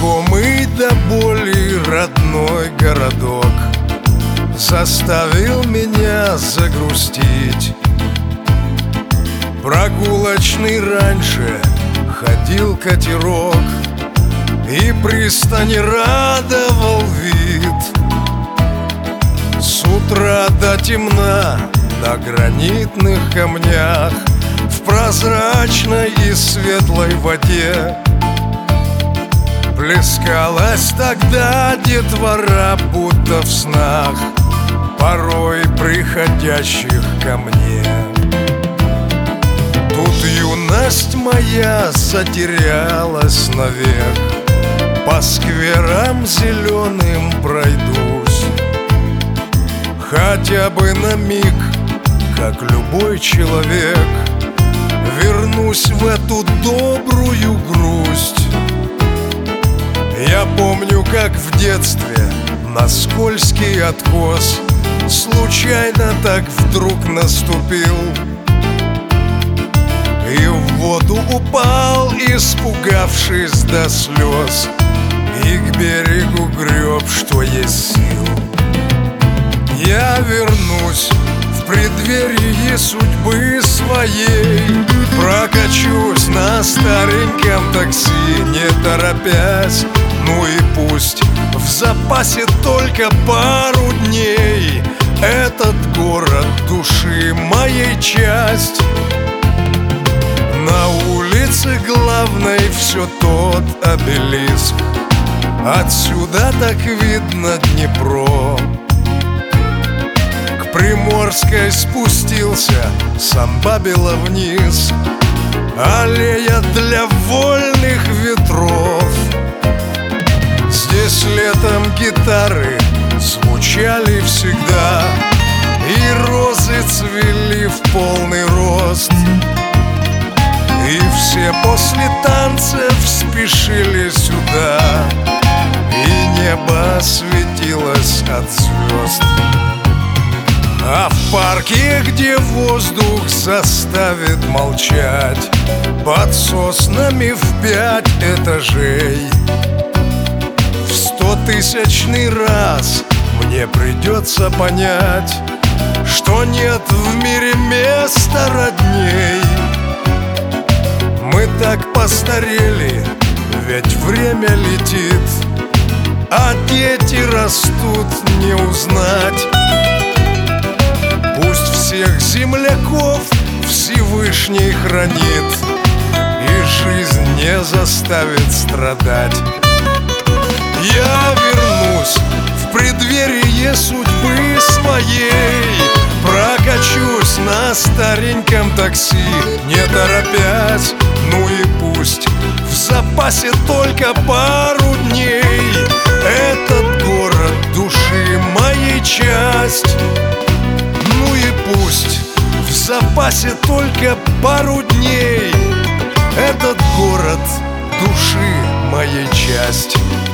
Знакомый до боли родной городок заставил меня загрустить. Прогулочный раньше ходил катерок, и пристани радовал вид. С утра до темна на гранитных камнях, в прозрачной и светлой воде плескалась тогда детвора, будто в снах, порой приходящих ко мне. Тут юность моя затерялась навек, по скверам зеленым пройдусь. Хотя бы на миг, как любой человек, вернусь в эту добрую грусть. Я помню, как в детстве на скользкий откос случайно так вдруг наступил и в воду упал, испугавшись до слез, и к берегу греб, что есть сил. Я вернусь в преддверии судьбы своей, прокачусь на стареньком такси, не торопясь. Ну и пусть в запасе только пару дней, этот город души моей часть. На улице главной все тот обелиск, отсюда так видно Днепро. К Приморской спустился, сам Бабила вниз, аллея для вольных ветров. Здесь летом гитары звучали всегда, и розы цвели в полный рост. И все после танцев спешили сюда, и небо светилось от звезд. А в парке, где воздух заставит молчать, под соснами в 5 этажей, в 100-тысячный раз мне придется понять, что нет в мире места родней. Мы так постарели, ведь время летит, а дети растут не узнать. Пусть всех земляков Всевышний хранит и жизнь не заставит страдать. Я вернусь в преддверие судьбы своей, прокачусь на стареньком такси, не торопясь. Ну и пусть в запасе только пару дней, этот город души моей часть. Ну и пусть в запасе только пару дней, этот город души моей часть.